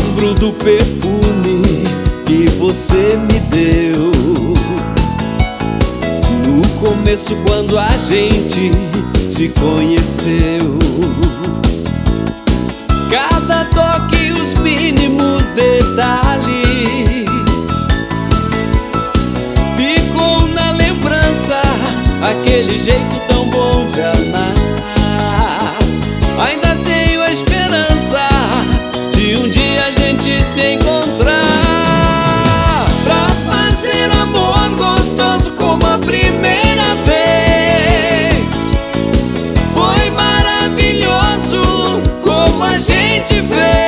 lembro do perfume que você me deu no começo, quando a gente se conheceu. Cada toque, os mínimos detalhes ficou na lembrança, aquele jeito tão bom de amar. Ainda tenho a esperança de um dia a gente se encontrar pra fazer amor gostoso como a primeira vez. Foi maravilhoso como a gente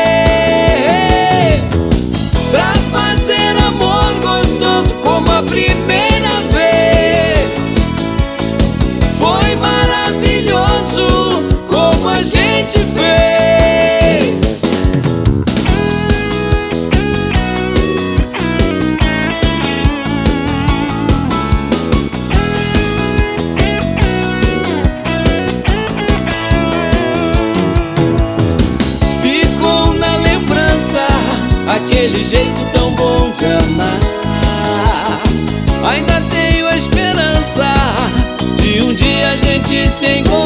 fez. Pra fazer amor gostoso como a primeira vez. Foi maravilhoso como a gente fez. Ficou na lembrança aquele jeito tão bom de amar. Ainda tenho a esperança de um dia a gente se encontrar